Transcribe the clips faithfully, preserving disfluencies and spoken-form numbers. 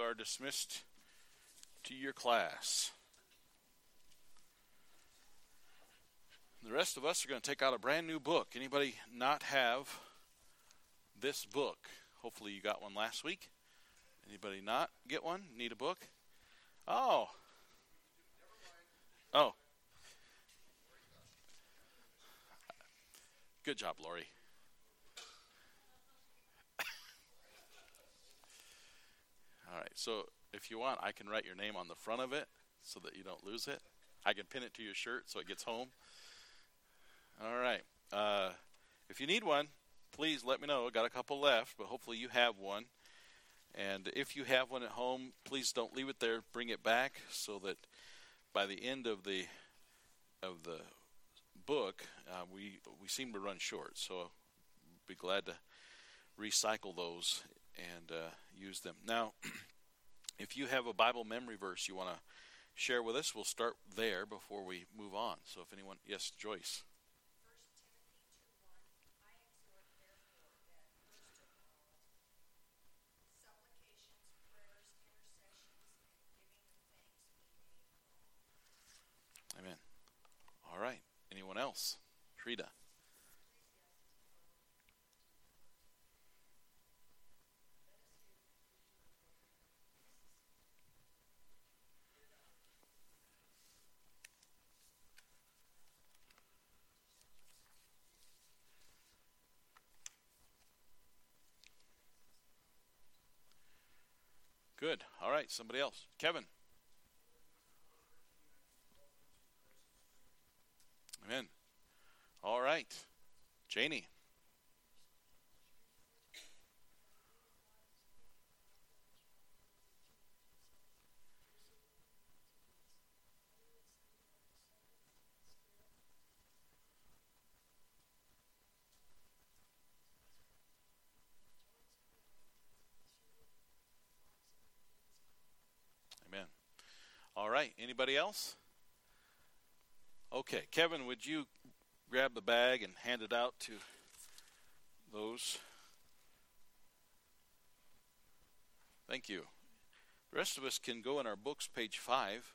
are dismissed to your class. The rest of us are going to take out a brand new book. Anybody not have this book? Hopefully you got one last week. Anybody not get one? Need a book? Oh. Oh. Good job, Lori. All right, so if you want, I can write your name on the front of it so that you don't lose it. I can pin it to your shirt so it gets home. All right. Uh, if you need one, please let me know. Got a couple left, but hopefully you have one. And if you have one at home, please don't leave it there. Bring it back so that by the end of the of the book, uh, we we seem to run short. So I'll be glad to recycle those and uh, use them. Now, if you have a Bible memory verse you want to share with us, we'll start there before we move on. So if anyone, yes, Joyce. Amen. All right. Anyone else? Trina. Good. All right. Somebody else. Kevin. Amen. All right. Janie. Amen. All right. Anybody else? Okay, Kevin, would you grab the bag and hand it out to those? Thank you. The rest of us can go in our books, page five.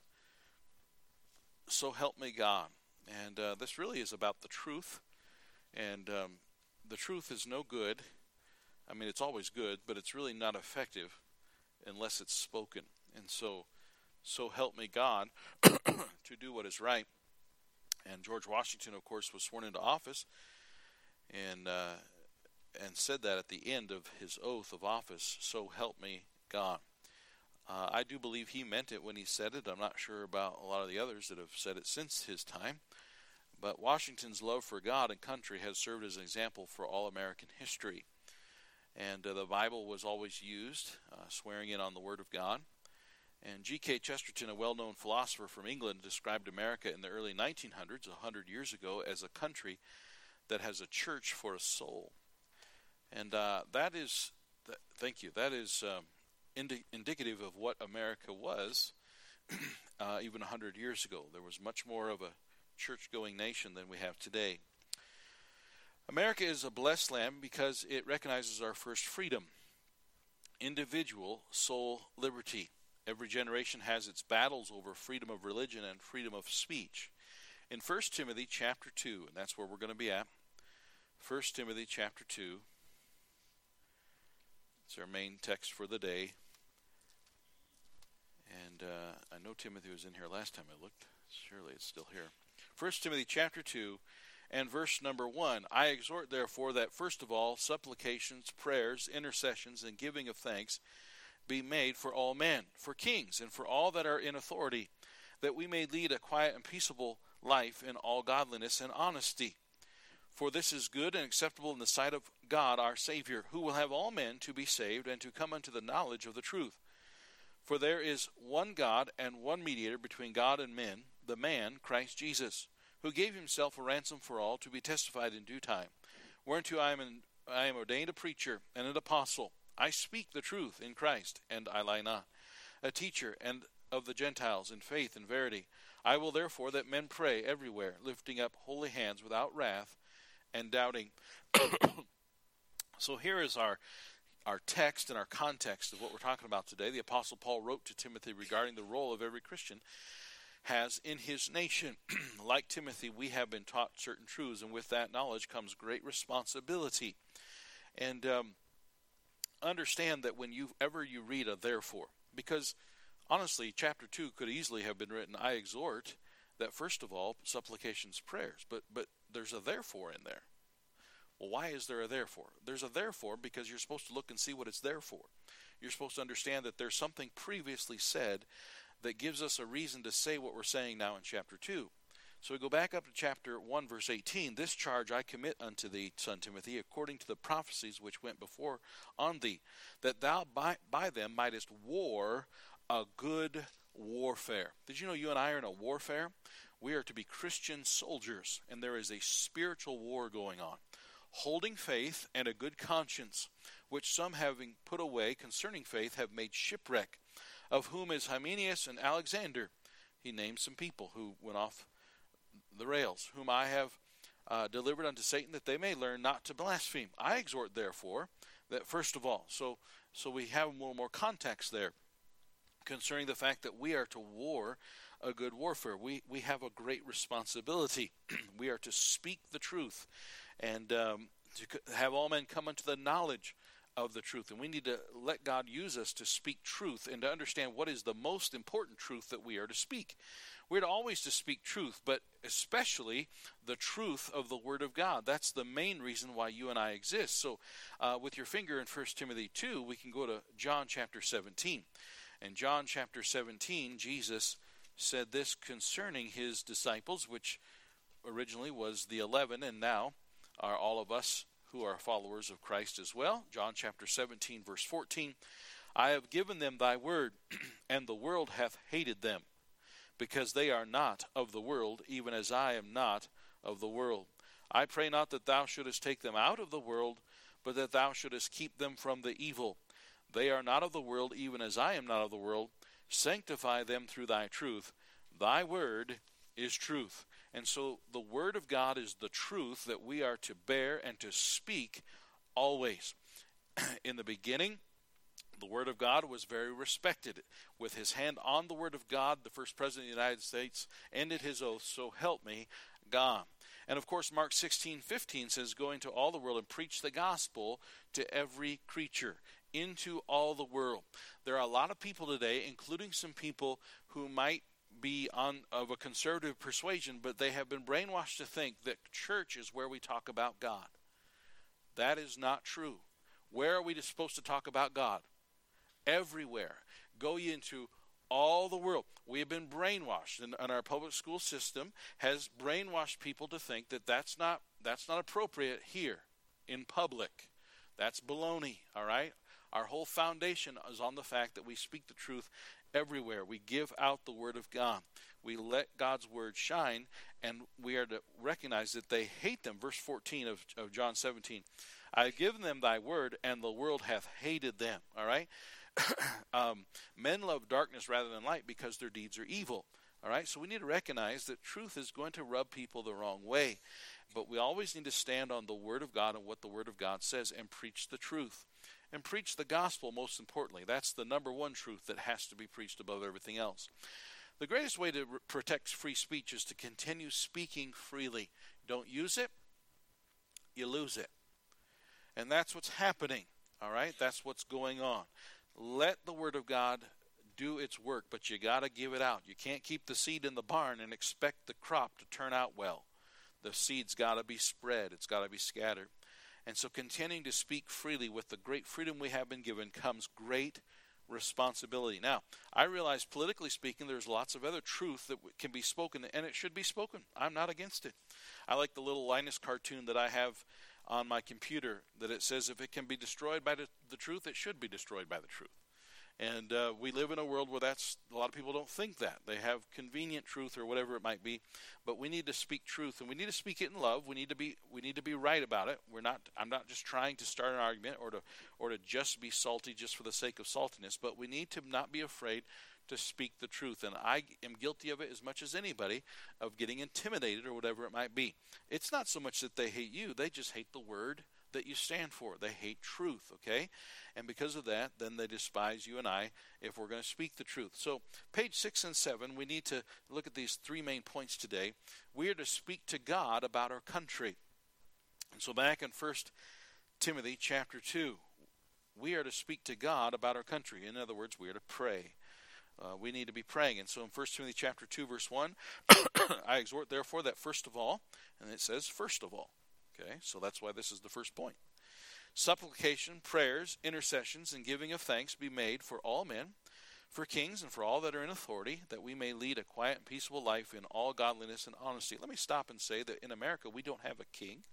So help me God. And uh, this really is about the truth. And um, the truth is no good. I mean, it's always good, but it's really not effective unless it's spoken. And so, so help me God to do what is right. And George Washington, of course, was sworn into office and uh, and said that at the end of his oath of office, so help me God. Uh, I do believe he meant it when he said it. I'm not sure about a lot of the others that have said it since his time. But Washington's love for God and country has served as an example for all American history. And uh, the Bible was always used, uh, swearing in on the Word of God. And G K Chesterton, a well-known philosopher from England, described America in the early nineteen hundreds, a hundred years ago, as a country that has a church for a soul. And uh, that is, th- thank you, that is um, indi- indicative of what America was uh, even a hundred years ago. There was much more of a church-going nation than we have today. America is a blessed land because it recognizes our first freedom, individual soul liberty. Every generation has its battles over freedom of religion and freedom of speech. In First Timothy chapter two, and that's where we're going to be at, First Timothy chapter two, it's our main text for the day. And uh, I know Timothy was in here last time I looked. Surely it's still here. First Timothy chapter two and verse number one. I exhort therefore that first of all supplications, prayers, intercessions, and giving of thanks be made for all men, for kings, and for all that are in authority, that we may lead a quiet and peaceable life in all godliness and honesty. For this is good and acceptable in the sight of God our Savior, who will have all men to be saved and to come unto the knowledge of the truth. For there is one God and one mediator between God and men, the man Christ Jesus, who gave himself a ransom for all, to be testified in due time. Whereunto I am, an, I am ordained a preacher and an apostle. I speak the truth in Christ, and I lie not. A teacher and of the Gentiles in faith and verity. I will therefore that men pray everywhere, lifting up holy hands without wrath and doubting. So here is our our text and our context of what we're talking about today, the Apostle Paul wrote to Timothy regarding the role of every Christian has in his nation. Like Timothy, we have been taught certain truths, and with that knowledge comes great responsibility. And um, understand that when you ever you read a therefore, because honestly, chapter two could easily have been written, I exhort, that first of all, supplications, prayers, but but there's a therefore in there. Well, why is there a therefore? There's a therefore because you're supposed to look and see what it's there for. You're supposed to understand that there's something previously said that gives us a reason to say what we're saying now in chapter two. So we go back up to chapter one, verse eighteen. This charge I commit unto thee, son Timothy, according to the prophecies which went before on thee, that thou by, by them mightest war a good warfare. Did you know you and I are in a warfare? We are to be Christian soldiers, and there is a spiritual war going on. Holding faith and a good conscience, which some having put away concerning faith have made shipwreck, of whom is Hymenaeus and Alexander. He named some people who went off the rails, whom I have uh, delivered unto Satan, that they may learn not to blaspheme. I exhort, therefore, that first of all, so so we have a little more context there concerning the fact that we are to war a good warfare. We we have a great responsibility. We are to speak the truth, and um, to have all men come unto the knowledge of the truth. And we need to let God use us to speak truth and to understand what is the most important truth that we are to speak. We're to always to speak truth, but especially the truth of the Word of God. That's the main reason why you and I exist. So uh, with your finger in First Timothy two, we can go to John chapter seventeen. In John chapter seventeen, Jesus said this concerning his disciples, which originally was the eleven, and now are all of us who are followers of Christ as well. John chapter seventeen, verse fourteen, I have given them thy word, and the world hath hated them, because they are not of the world, even as I am not of the world. I pray not that thou shouldest take them out of the world, but that thou shouldest keep them from the evil. They are not of the world, even as I am not of the world. Sanctify them through thy truth. Thy word is truth. And so the word of God is the truth that we are to bear and to speak always. In the beginning, the word of God was very respected. With his hand on the word of God, the first president of the United States ended his oath, so help me God. And of course, Mark sixteen fifteen says, go into all the world and preach the gospel to every creature, into all the world. There are a lot of people today, including some people who might be on of a conservative persuasion, but they have been brainwashed to think that church is where we talk about God. That is not true. Where are we supposed to talk about God? Everywhere. Go ye into all the world. We have been brainwashed, and, and our public school system has brainwashed people to think that that's not that's not appropriate here in public. That's baloney, all right? Our whole foundation is on the fact that we speak the truth everywhere. We give out the word of God. We let God's word shine, and we are to recognize that they hate them. Verse fourteen of, of John seventeen, I have given them thy word, and the world hath hated them. All right? um, men love darkness rather than light because their deeds are evil. All right? So we need to recognize that truth is going to rub people the wrong way. But we always need to stand on the word of God and what the word of God says and preach the truth. And preach the gospel, most importantly. That's the number one truth that has to be preached above everything else. The greatest way to re- protect free speech is to continue speaking freely. Don't use it, you lose it. And that's what's happening, all right? That's what's going on. Let the word of God do its work, but you got to give it out. You can't keep the seed in the barn and expect the crop to turn out well. The seed's got to be spread. It's got to be scattered. And so continuing to speak freely with the great freedom we have been given comes great responsibility. Now, I realize politically speaking, there's lots of other truth that can be spoken, and it should be spoken. I'm not against it. I like the little Linus cartoon that I have on my computer that it says if it can be destroyed by the, the truth, it should be destroyed by the truth. And uh, we live in a world where that's a lot of people don't think that. They have convenient truth or whatever it might be, but we need to speak truth, and we need to speak it in love. We need to be we need to be right about it. We're not. I'm not just trying to start an argument or to or to just be salty just for the sake of saltiness, but we need to not be afraid to speak the truth. And I am guilty of it as much as anybody, of getting intimidated or whatever it might be. It's not so much that they hate you; they just hate the word that you stand for. They hate truth, okay? And because of that, then they despise you and I if we're going to speak the truth. So page six and seven, we need to look at these three main points today. We are to speak to God about our country. And so back in First Timothy chapter two, we are to speak to God about our country. In other words, we are to pray. Uh, we need to be praying. And so in First Timothy chapter two, verse one, I exhort therefore that first of all, and it says first of all. Okay, so that's why this is the first point. Supplication, prayers, intercessions, and giving of thanks be made for all men, for kings, and for all that are in authority, that we may lead a quiet and peaceable life in all godliness and honesty. Let me stop and say that in America we don't have a king.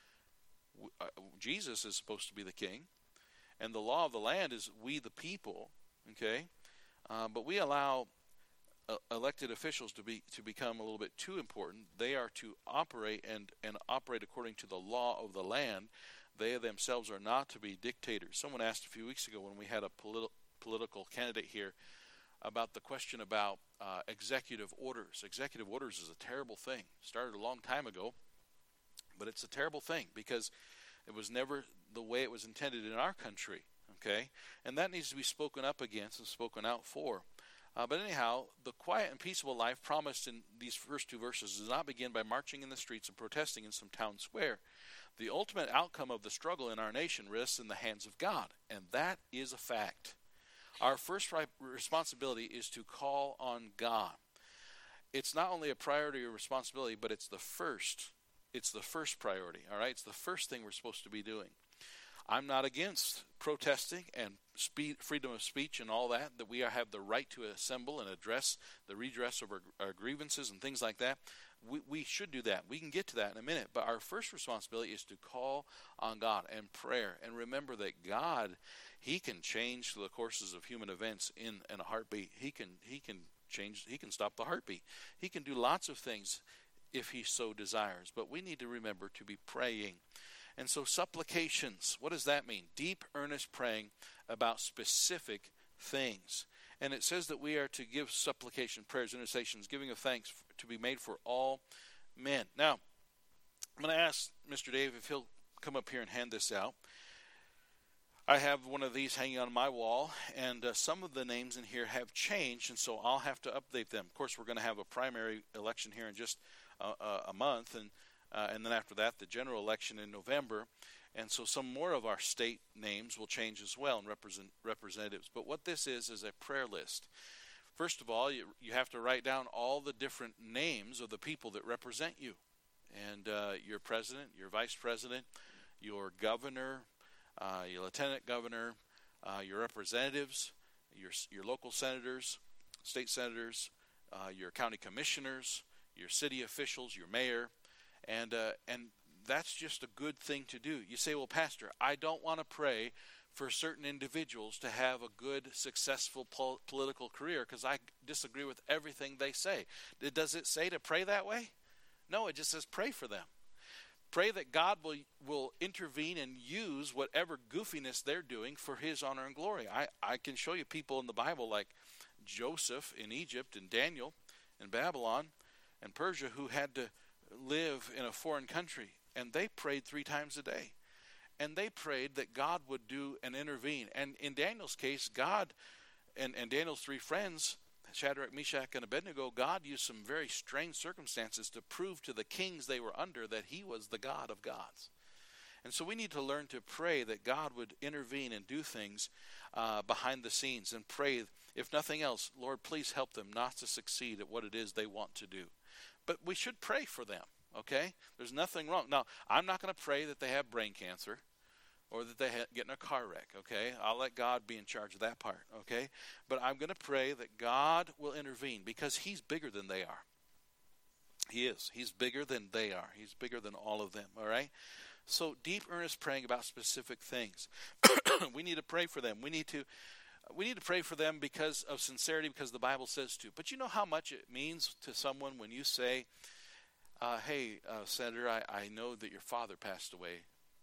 Uh, Jesus is supposed to be the king, and the law of the land is we the people. Okay, uh, but we allow uh, elected officials to be to become a little bit too important. They are to operate and and operate according to the law of the land. They themselves are not to be dictators. Someone asked a few weeks ago when we had a politi- political candidate here about the question about uh, executive orders. Executive orders is a terrible thing. Started a long time ago, but it's a terrible thing because it was never the way it was intended in our country. Okay, and that needs to be spoken up against and spoken out for. Uh, but anyhow, the quiet and peaceable life promised in these first two verses does not begin by marching in the streets and protesting in some town square. The ultimate outcome of the struggle in our nation rests in the hands of God, and that is a fact. Our first responsibility is to call on God. It's not only a priority or responsibility, but it's the first. It's the first priority, all right? It's the first thing we're supposed to be doing. I'm not against protesting and speed, freedom of speech and all that, that we have the right to assemble and address the redress of our, our grievances and things like that. We, we should do that. We can get to that in a minute. But our first responsibility is to call on God and prayer. And remember that God, He can change the courses of human events in, in a heartbeat. He can He can change, He can stop the heartbeat. He can do lots of things if He so desires. But we need to remember to be praying. And so supplications, what does that mean? Deep, earnest praying about specific things. And it says that we are to give supplication, prayers, intercessions, giving of thanks to be made for all men. Now, I'm going to ask Mister Dave if he'll come up here and hand this out. I have one of these hanging on my wall, and uh, some of the names in here have changed, and so I'll have to update them. Of course, we're going to have a primary election here in just uh, a month, and uh, and then after that, the general election in November. And so some more of our state names will change as well and represent representatives. But what this is is a prayer list. First of all, you, you have to write down all the different names of the people that represent you. And uh, your president, your vice president, your governor, uh, your lieutenant governor, uh, your representatives, your your local senators, state senators, uh, your county commissioners, your city officials, your mayor, and uh, and that's just a good thing to do. You say, well, Pastor, I don't want to pray for certain individuals to have a good, successful pol- political career because I disagree with everything they say. Does it say to pray that way? No, it just says pray for them. Pray that God will will intervene and use whatever goofiness they're doing for His honor and glory. I, I can show you people in the Bible like Joseph in Egypt and Daniel in Babylon and Persia who had to live in a foreign country, and they prayed three times a day. And they prayed that God would do and intervene. And in Daniel's case, God and, and Daniel's three friends, Shadrach, Meshach, and Abednego, God used some very strange circumstances to prove to the kings they were under that He was the God of gods. And so we need to learn to pray that God would intervene and do things uh, behind the scenes and pray, if nothing else, Lord, please help them not to succeed at what it is they want to do. But we should pray for them, okay? There's nothing wrong. Now, I'm not going to pray that they have brain cancer or that they ha- get in a car wreck, okay? I'll let God be in charge of that part, okay? But I'm going to pray that God will intervene because He's bigger than they are. He is. He's bigger than they are. He's bigger than all of them, all right? So deep, earnest praying about specific things. We need to pray for them. We need to we need to pray for them because of sincerity, because the Bible says to. But you know how much it means to someone when you say, uh, hey, uh, Senator, I, I know that your father passed away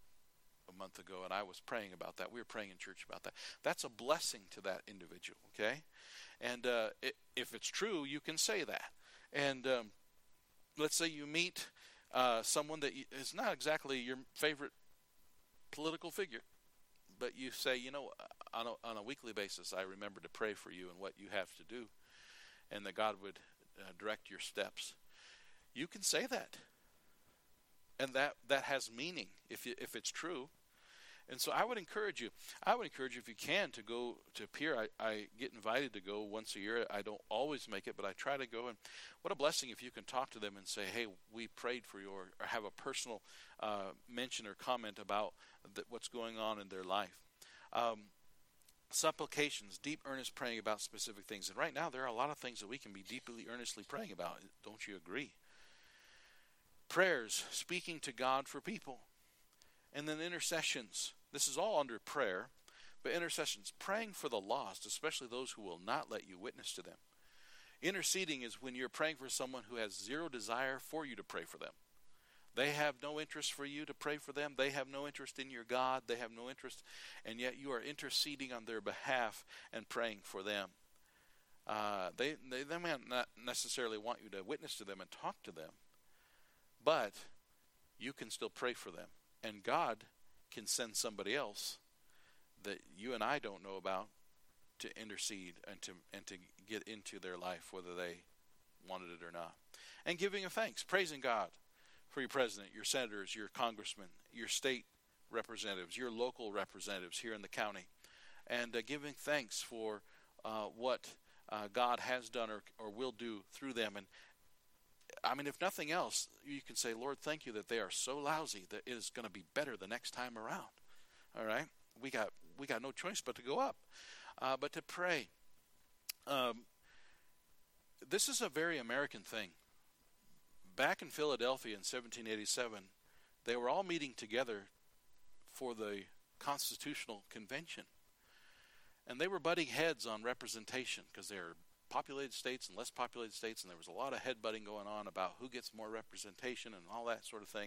a month ago, and I was praying about that. We were praying in church about that. That's a blessing to that individual, okay? And uh, it, if it's true, you can say that. And um, let's say you meet uh, someone that is not exactly your favorite political figure, but you say, you know, on a, on a weekly basis, I remember to pray for you and what you have to do, and that God would uh, direct your steps. You can say that, and that that has meaning if you, if it's true. And so I would encourage you, I would encourage you if you can to go to Peer. I, I get invited to go once a year. I don't always make it, but I try to go. And what a blessing if you can talk to them and say, hey, we prayed for you, or, or have a personal uh, mention or comment about the, what's going on in their life. Um, supplications, deep earnest praying about specific things. And right now there are a lot of things that we can be deeply earnestly praying about. Don't you agree? Prayers, speaking to God for people. And then intercessions. This is all under prayer, but intercessions, praying for the lost, especially those who will not let you witness to them. Interceding is when you're praying for someone who has zero desire for you to pray for them. They have no interest for you to pray for them. They have no interest in your God. They have no interest, and yet you are interceding on their behalf and praying for them. Uh, they, they, they may not necessarily want you to witness to them and talk to them, but you can still pray for them. And God can send somebody else that you and I don't know about to intercede and to and to get into their life, whether they wanted it or not. And giving of thanks, praising God for your president, your senators, your congressmen, your state representatives, your local representatives here in the county, and uh, giving thanks for uh, what uh, God has done or, or will do through them. And I mean, if nothing else, you can say, Lord, thank you that they are so lousy that it is going to be better the next time around. All right? We got we got no choice but to go up, uh, but to pray. Um, this is a very American thing. Back in Philadelphia in seventeen eighty-seven, they were all meeting together for the Constitutional Convention. And they were butting heads on representation because they're populated states and less populated states, and there was a lot of headbutting going on about who gets more representation and all that sort of thing.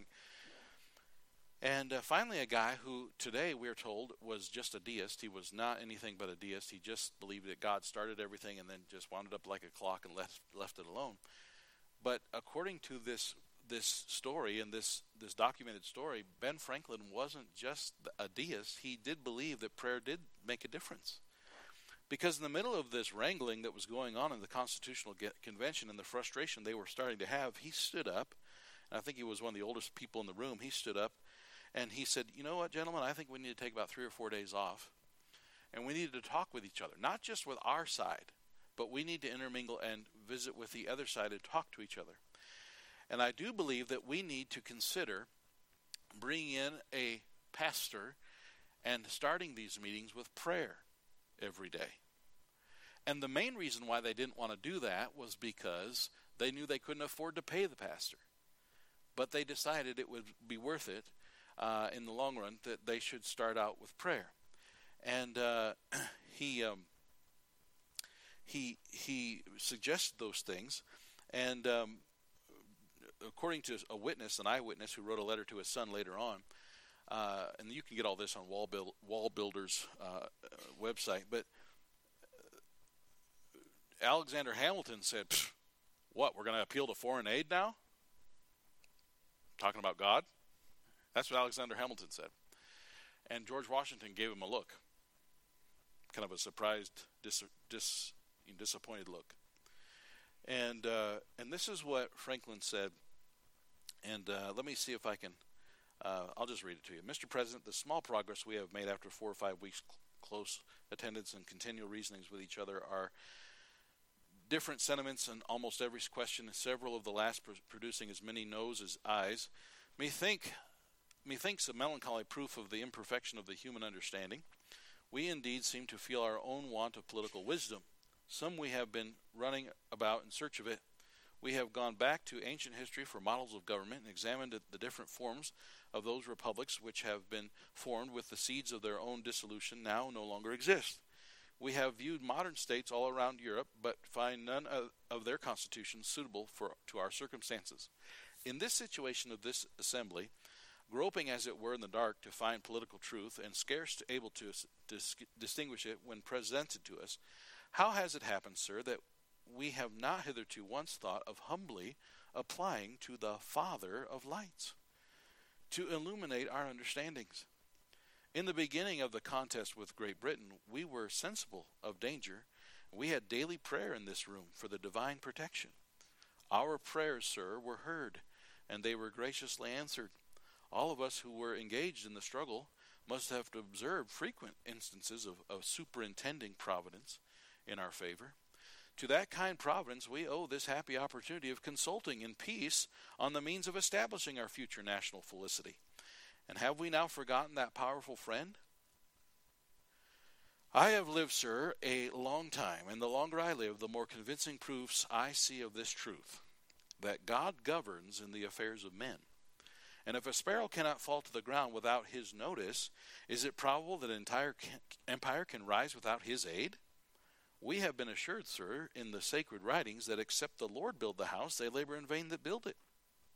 And uh, finally a guy who today we're told was just a deist. He was not anything but a deist. He just believed that God started everything and then just wound it up like a clock and left left it alone. But according to this this story and this, this documented story, Ben Franklin wasn't just a deist. He did believe that prayer did make a difference. Because in the middle of this wrangling that was going on in the Constitutional Convention and the frustration they were starting to have, he stood up, and I think he was one of the oldest people in the room. He stood up, and he said, you know what, gentlemen, I think we need to take about three or four days off, and we need to talk with each other, not just with our side, but we need to intermingle and visit with the other side and talk to each other. And I do believe that we need to consider bringing in a pastor and starting these meetings with prayer every day. And the main reason why they didn't want to do that was because they knew they couldn't afford to pay the pastor. But they decided it would be worth it uh, in the long run that they should start out with prayer. And uh, he um, he he suggested those things. And um, according to a witness, an eyewitness who wrote a letter to his son later on, Uh, and you can get all this on Wall, Build, Wall Builder's uh, website. But Alexander Hamilton said, what, we're going to appeal to foreign aid now? Talking about God? That's what Alexander Hamilton said. And George Washington gave him a look. Kind of a surprised, dis, dis, disappointed look. And, uh, and this is what Franklin said. And uh, let me see if I can... Uh, I'll just read it to you. Mister President, the small progress we have made after four or five weeks cl- close attendance and continual reasonings with each other are different sentiments in almost every question, several of the last pr- producing as many no's as ayes. Methink, methinks a melancholy proof of the imperfection of the human understanding. We indeed seem to feel our own want of political wisdom. Some we have been running about in search of it. We have gone back to ancient history for models of government and examined the different forms of those republics which have been formed with the seeds of their own dissolution now no longer exist. We have viewed modern states all around Europe, but find none of, of their constitutions suitable for to our circumstances. In this situation of this assembly, groping as it were in the dark to find political truth and scarce able to dis- distinguish it when presented to us, how has it happened, sir, that we have not hitherto once thought of humbly applying to the Father of lights to illuminate our understandings? In the beginning of the contest with Great Britain, we were sensible of danger. We had daily prayer in this room for the divine protection. Our prayers, sir, were heard, and they were graciously answered. All of us who were engaged in the struggle must have observed frequent instances of, of superintending providence in our favor. To that kind providence we owe this happy opportunity of consulting in peace on the means of establishing our future national felicity. And have we now forgotten that powerful friend? I have lived, sir, a long time, and the longer I live, the more convincing proofs I see of this truth, that God governs in the affairs of men. And if a sparrow cannot fall to the ground without his notice, is it probable that an entire empire can rise without his aid? We have been assured, sir, in the sacred writings, that except the Lord build the house, they labor in vain that build it.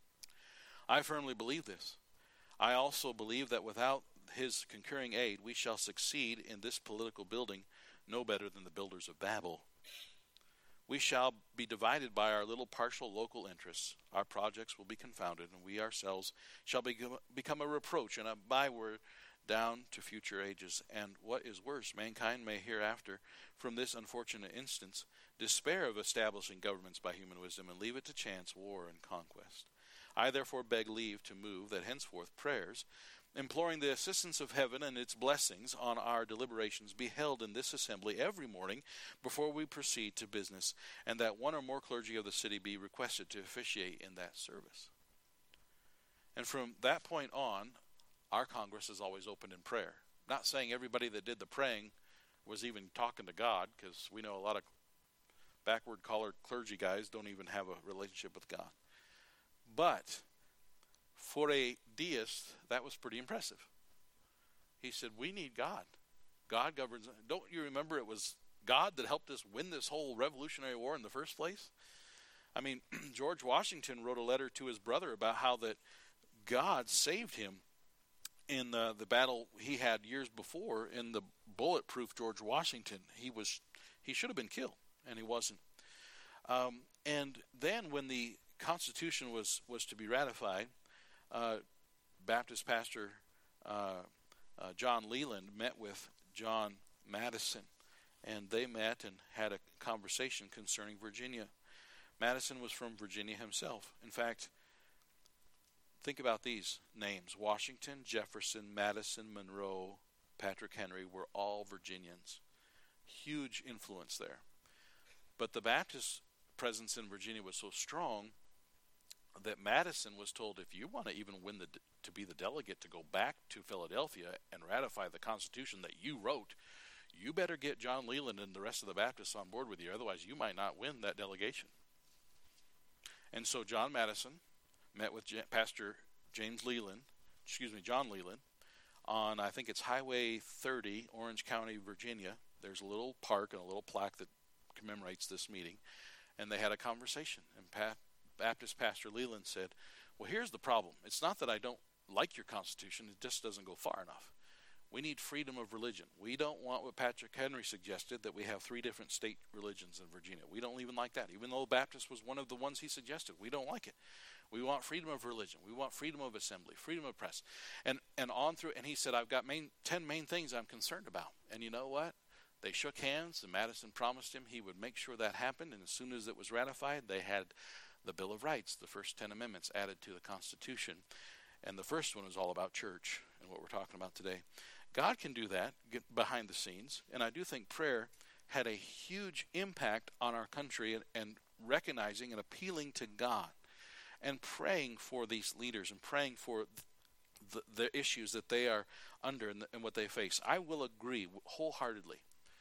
I firmly believe this. I also believe that without his concurring aid, we shall succeed in this political building no better than the builders of Babel. We shall be divided by our little partial local interests. Our projects will be confounded, and we ourselves shall be, become a reproach and a byword down to future ages. And what is worse, mankind may hereafter, from this unfortunate instance, despair of establishing governments by human wisdom and leave it to chance, war, and conquest. I therefore beg leave to move that henceforth prayers, imploring the assistance of heaven and its blessings on our deliberations, be held in this assembly every morning before we proceed to business, and that one or more clergy of the city be requested to officiate in that service. And from that point on, our Congress is always open in prayer. Not saying everybody that did the praying was even talking to God, because we know a lot of backward-collared clergy guys don't even have a relationship with God. But for a deist, that was pretty impressive. He said, we need God. God governs. Don't you remember it was God that helped us win this whole Revolutionary War in the first place? I mean, George Washington wrote a letter to his brother about how that God saved him in the, the battle he had years before in the bulletproof George Washington. He was he should have been killed, and he wasn't. Um, and then when the Constitution was, was to be ratified, uh, Baptist pastor uh, uh, John Leland met with John Madison, and they met and had a conversation concerning Virginia. Madison was from Virginia himself. In fact, think about these names. Washington, Jefferson, Madison, Monroe, Patrick Henry were all Virginians. Huge influence there. But the Baptist presence in Virginia was so strong that Madison was told, if you want to even win the to be the delegate to go back to Philadelphia and ratify the Constitution that you wrote, you better get John Leland and the rest of the Baptists on board with you, otherwise you might not win that delegation. And so John Madison met with J- Pastor James Leland, excuse me, John Leland, on, I think it's Highway thirty, Orange County, Virginia. There's a little park and a little plaque that commemorates this meeting. And they had a conversation. And Pat, Baptist Pastor Leland said, well, here's the problem. It's not that I don't like your Constitution. It just doesn't go far enough. We need freedom of religion. We don't want what Patrick Henry suggested, that we have three different state religions in Virginia. We don't even like that. Even though Baptist was one of the ones he suggested, we don't like it. We want freedom of religion. We want freedom of assembly, freedom of press, and and on through. And he said, I've got main, ten main things I'm concerned about. And you know what? They shook hands, and Madison promised him he would make sure that happened. And as soon as it was ratified, they had the Bill of Rights, the first ten amendments added to the Constitution. And the first one is all about church and what we're talking about today. God can do that behind the scenes. And I do think prayer had a huge impact on our country, and, and recognizing and appealing to God and praying for these leaders and praying for the, the issues that they are under and, the, and what they face. I will agree wholeheartedly.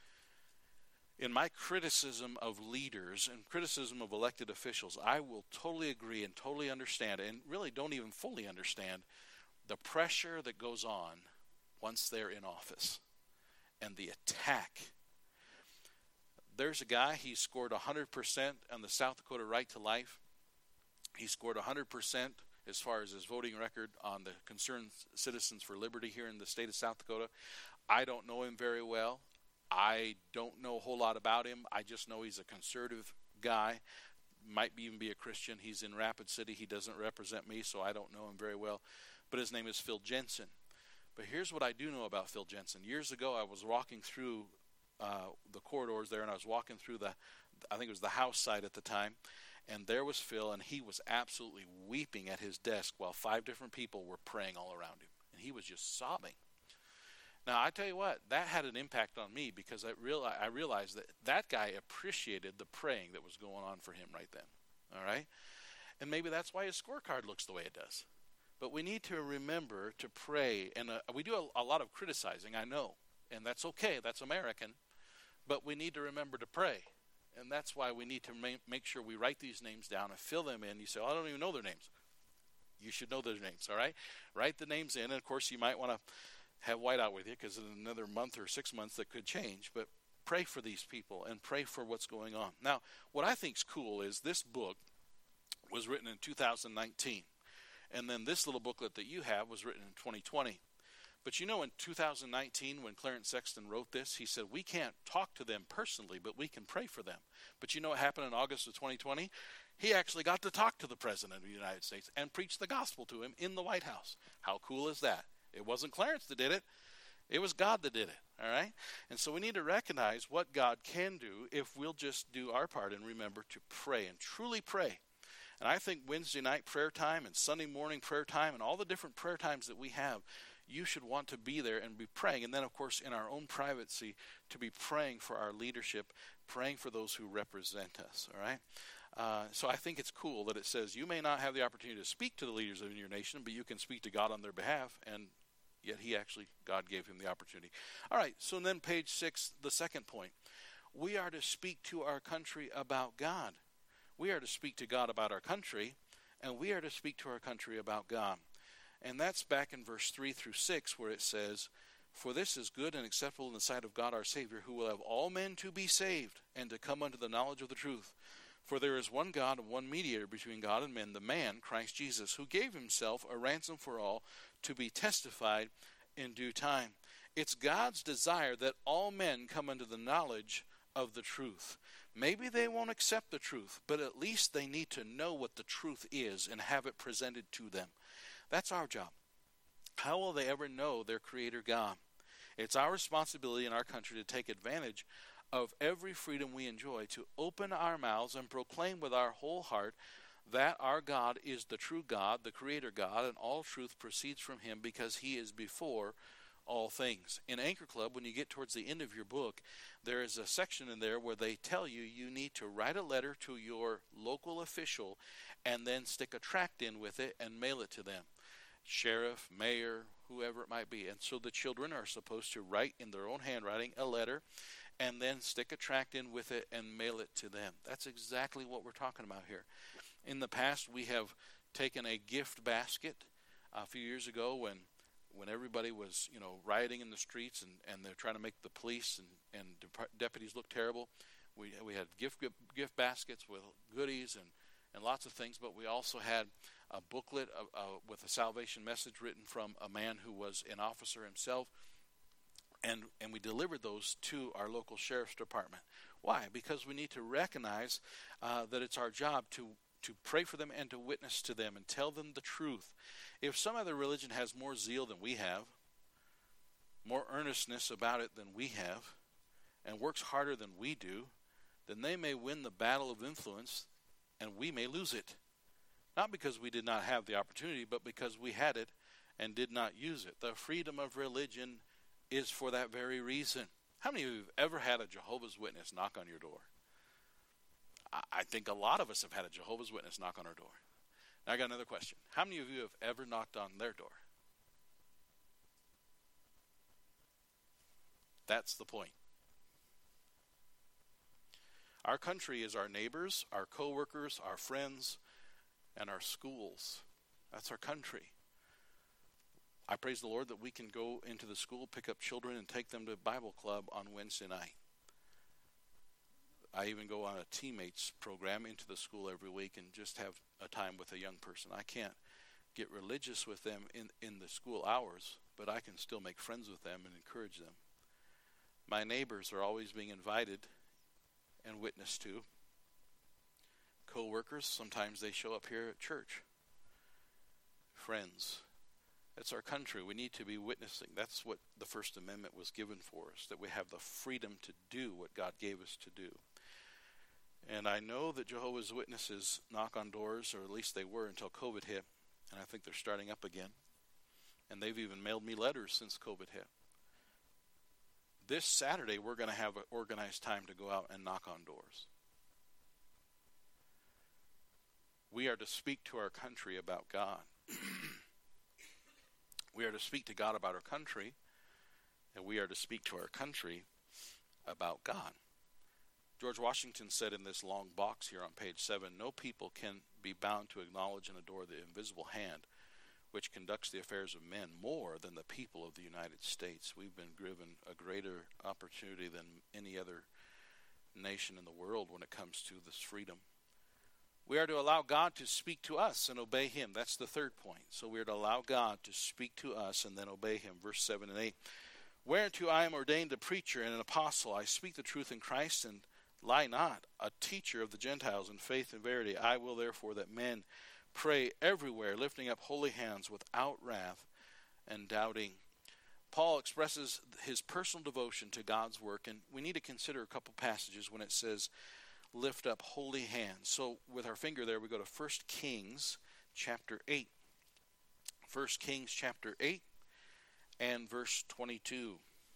In my criticism of leaders and criticism of elected officials, I will totally agree and totally understand, and really don't even fully understand, the pressure that goes on once they're in office and the attack. There's a guy, he scored one hundred percent on the South Dakota Right to Life. He scored one hundred percent as far as his voting record on the Concerned Citizens for Liberty here in the state of South Dakota. I don't know him very well. I don't know a whole lot about him. I just know he's a conservative guy, might even be a Christian. He's in Rapid City. He doesn't represent me, so I don't know him very well. But his name is Phil Jensen. But here's what I do know about Phil Jensen. Years ago, I was walking through uh, the corridors there, and I was walking through the, I think it was the house side at the time, and there was Phil, and he was absolutely weeping at his desk while five different people were praying all around him. And he was just sobbing. Now, I tell you what, that had an impact on me because I, real, I realized that that guy appreciated the praying that was going on for him right then. All right? And maybe that's why his scorecard looks the way it does. But we need to remember to pray. And uh, we do a, a lot of criticizing, I know. And that's okay. That's American. But we need to remember to pray. And that's why we need to ma- make sure we write these names down and fill them in. You say, oh, I don't even know their names. You should know their names, all right? Write the names in. And, of course, you might want to have whiteout with you because in another month or six months that could change. But pray for these people and pray for what's going on. Now, what I think is cool is this book was written in two thousand nineteen. And then this little booklet that you have was written in twenty twenty. But you know, in two thousand nineteen, when Clarence Sexton wrote this, he said, we can't talk to them personally, but we can pray for them. But you know what happened in August of twenty twenty? He actually got to talk to the President of the United States and preach the gospel to him in the White House. How cool is that? It wasn't Clarence that did it. It was God that did it, all right? And so we need to recognize what God can do if we'll just do our part and remember to pray and truly pray. And I think Wednesday night prayer time and Sunday morning prayer time and all the different prayer times that we have, you should want to be there and be praying. And then, of course, in our own privacy, to be praying for our leadership, praying for those who represent us, all right? Uh, so I think it's cool that it says you may not have the opportunity to speak to the leaders of your nation, but you can speak to God on their behalf, and yet he actually, God gave him the opportunity. All right, so then page six, the second point. We are to speak to our country about God. We are to speak to God about our country, and we are to speak to our country about God. And that's back in verse three through six where it says, for this is good and acceptable in the sight of God our Savior, who will have all men to be saved and to come unto the knowledge of the truth. For there is one God and one mediator between God and men, the man, Christ Jesus, who gave himself a ransom for all to be testified in due time. It's God's desire that all men come unto the knowledge of the truth. Maybe they won't accept the truth, but at least they need to know what the truth is and have it presented to them. That's our job. How will they ever know their Creator God? It's our responsibility in our country to take advantage of every freedom we enjoy, to open our mouths and proclaim with our whole heart that our God is the true God, the Creator God, and all truth proceeds from him because he is before all things. In Anchor Club, when you get towards the end of your book, there is a section in there where they tell you you need to write a letter to your local official and then stick a tract in with it and mail it to them. Sheriff, mayor, whoever it might be. And so the children are supposed to write in their own handwriting a letter and then stick a tract in with it and mail it to them. That's exactly what we're talking about here. In the past, we have taken a gift basket a few years ago when when everybody was, you know, rioting in the streets and, and they're trying to make the police and, and dep- deputies look terrible. We we had gift gift baskets with goodies and, and lots of things, but we also had a booklet of, uh, with a salvation message written from a man who was an officer himself, and and we delivered those to our local sheriff's department. Why? Because we need to recognize uh, that it's our job to to pray for them and to witness to them and tell them the truth. If some other religion has more zeal than we have, more earnestness about it than we have, and works harder than we do, then they may win the battle of influence and we may lose it. Not because we did not have the opportunity, but because we had it and did not use it. The freedom of religion is for that very reason. How many of you have ever had a Jehovah's Witness knock on your door? I think a lot of us have had a Jehovah's Witness knock on our door. Now I got another question. How many of you have ever knocked on their door? That's the point. Our country is our neighbors, our co-workers, our friends, and our schools. That's our country. I praise the Lord that we can go into the school, pick up children, and take them to Bible club on Wednesday night. I even go on a teammates program into the school every week and just have a time with a young person. I can't get religious with them in, in the school hours, but I can still make friends with them and encourage them. My neighbors are always being invited and witnessed to. Co-workers, sometimes they show up here at church. Friends. It's our country. We need to be witnessing. That's what the First Amendment was given for us, that we have the freedom to do what God gave us to do. And I know that Jehovah's Witnesses knock on doors, or at least they were until COVID hit, and I think they're starting up again. And they've even mailed me letters since COVID hit. This Saturday, we're going to have an organized time to go out and knock on doors. We are to speak to our country about God. We are to speak to God about our country, and we are to speak to our country about God. George Washington said in this long box here on page seven, no people can be bound to acknowledge and adore the invisible hand which conducts the affairs of men more than the people of the United States. We've been given a greater opportunity than any other nation in the world when it comes to this freedom. We are to allow God to speak to us and obey him. That's the third point. So we are to allow God to speak to us and then obey him. Verse seven and eight. Whereunto I am ordained a preacher and an apostle. I speak the truth in Christ and lie not, a teacher of the Gentiles in faith and verity. I will therefore that men pray everywhere, lifting up holy hands without wrath and doubting. Paul expresses his personal devotion to God's work, and we need to consider a couple passages when it says lift up holy hands. So with our finger there, we go to First Kings chapter eight. First Kings chapter eight and verse twenty-two.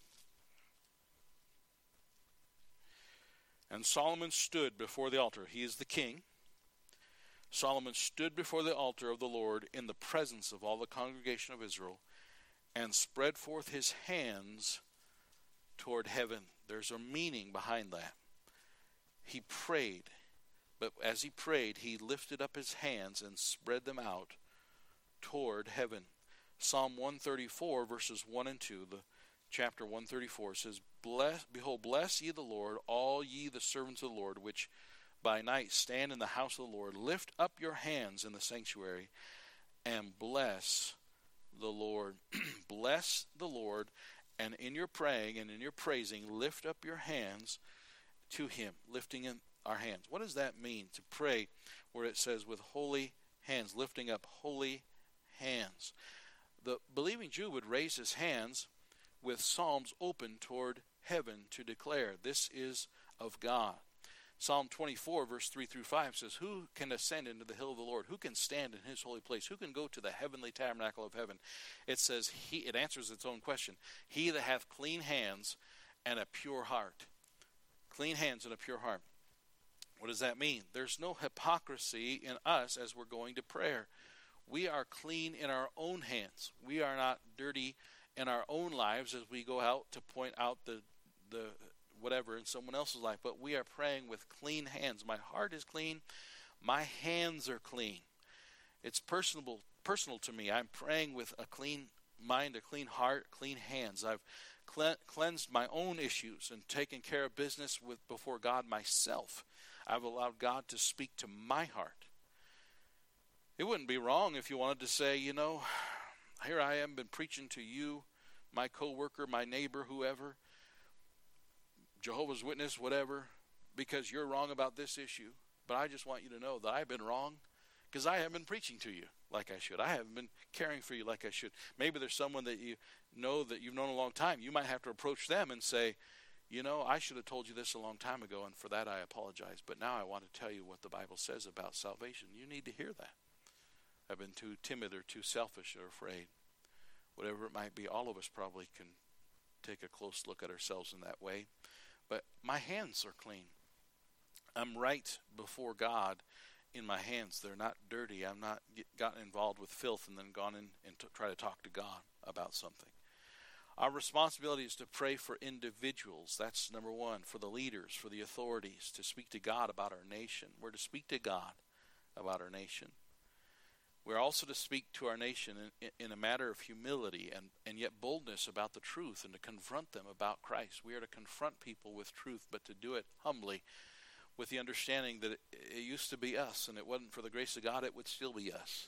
And Solomon stood before the altar. He is the king. Solomon stood before the altar of the Lord in the presence of all the congregation of Israel and spread forth his hands toward heaven. There's a meaning behind that. He prayed, but as he prayed, he lifted up his hands and spread them out toward heaven. Psalm one thirty-four, verses one and two, the chapter one thirty-four says, Bless, Behold, bless ye the Lord, all ye the servants of the Lord, which by night stand in the house of the Lord. Lift up your hands in the sanctuary and bless the Lord. Bless the Lord, and in your praying and in your praising, lift up your hands to him, lifting in our hands. What does that mean, to pray where it says with holy hands, lifting up holy hands? The believing Jew would raise his hands with psalms open toward heaven to declare, this is of God. Psalm twenty-four, verse three through five says, who can ascend into the hill of the Lord? Who can stand in his holy place? Who can go to the heavenly tabernacle of heaven? It says, he. It answers its own question. He that hath clean hands and a pure heart. Clean hands and a pure heart. What does that mean? There's no hypocrisy in us as we're going to prayer. We are clean in our own hands. We are not dirty in our own lives as we go out to point out the the whatever in someone else's life. But we are praying with clean hands. My heart is clean. My hands are clean. It's personal, personal to me. I'm praying with a clean mind, a clean heart, clean hands. I've cleansed my own issues and taken care of business with before God myself. I've allowed God to speak to my heart. It wouldn't be wrong if you wanted to say, you know, here I am, been preaching to you, my coworker, my neighbor, whoever, Jehovah's Witness, whatever, because you're wrong about this issue. But I just want you to know that I've been wrong because I haven't been preaching to you like I should. I haven't been caring for you like I should. Maybe there's someone that you know that you've known a long time. You might have to approach them and say, you know, I should have told you this a long time ago, and for that I apologize. But now I want to tell you what the Bible says about salvation. You need to hear that. I've been too timid or too selfish or afraid. Whatever it might be, all of us probably can take a close look at ourselves in that way. But my hands are clean. I'm right before God in my hands. They're not dirty. I'm not get, gotten involved with filth and then gone in and to try to talk to God about something. Our responsibility is to pray for individuals. That's number one. For the leaders, for the authorities, to speak to God about our nation. We're to speak to God about our nation. We're also to speak to our nation in, in a matter of humility and, and yet boldness about the truth, and to confront them about Christ. We are to confront people with truth, but to do it humbly, with the understanding that it, it used to be us, and it wasn't for the grace of God, it would still be us.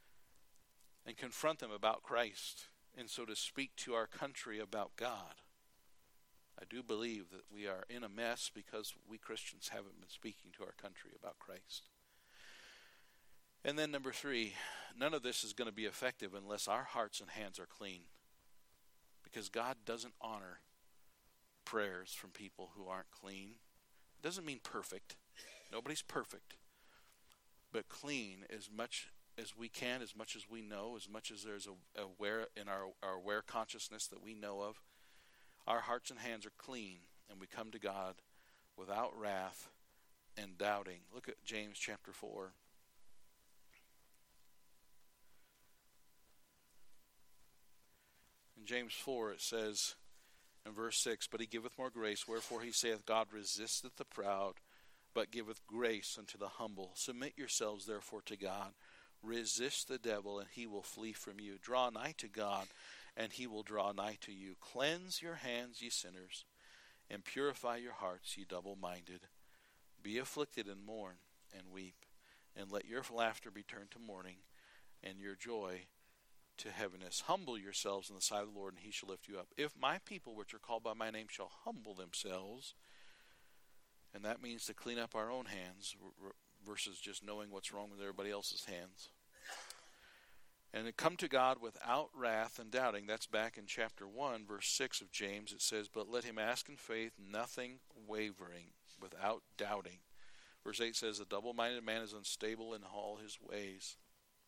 And confront them about Christ, and so to speak to our country about God. I do believe that we are in a mess because we Christians haven't been speaking to our country about Christ. And then number three, none of this is going to be effective unless our hearts and hands are clean. Because God doesn't honor prayers from people who aren't clean. It doesn't mean perfect. Nobody's perfect. But clean as much as we can, as much as we know, as much as there's a aware in our, our aware consciousness that we know of. Our hearts and hands are clean, and we come to God without wrath and doubting. Look at James chapter four. In James four it says in verse six, But he giveth more grace, wherefore he saith, God resisteth the proud, but giveth grace unto the humble. Submit yourselves therefore to God. Resist the devil, and he will flee from you. Draw nigh to God, and he will draw nigh to you. Cleanse your hands, ye sinners, and purify your hearts, ye double-minded. Be afflicted and mourn and weep, and let your laughter be turned to mourning, and your joy to heaviness. Humble yourselves in the sight of the Lord, and he shall lift you up. If my people, which are called by my name, shall humble themselves, and that means to clean up our own hands versus just knowing what's wrong with everybody else's hands, and to come to God without wrath and doubting. That's back in chapter one, verse six of James. It says, But let him ask in faith, nothing wavering, without doubting. Verse eight says, A double-minded man is unstable in all his ways.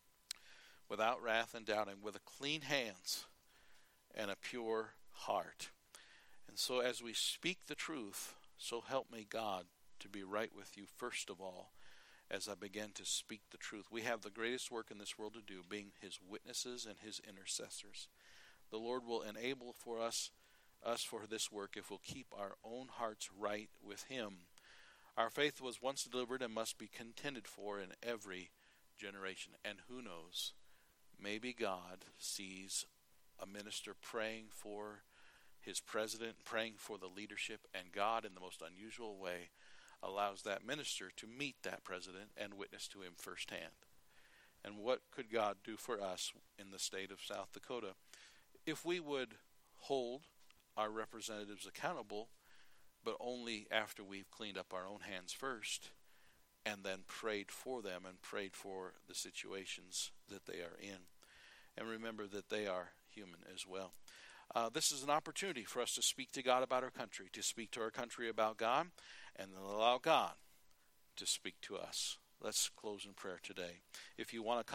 Without wrath and doubting, with a clean hands and a pure heart. And so as we speak the truth, so help me God to be right with you first of all, as I begin to speak the truth. We have the greatest work in this world to do, being his witnesses and his intercessors. The Lord will enable for us, us for this work if we'll keep our own hearts right with him. Our faith was once delivered and must be contended for in every generation. And who knows, maybe God sees a minister praying for his president, praying for the leadership, and God, in the most unusual way, allows that minister to meet that president and witness to him firsthand. And what could God do for us in the state of South Dakota if we would hold our representatives accountable, but only after we've cleaned up our own hands first, and then prayed for them and prayed for the situations that they are in. And remember that they are human as well. Uh, this is an opportunity for us to speak to God about our country, to speak to our country about God, and then allow God to speak to us. Let's close in prayer today. If you want to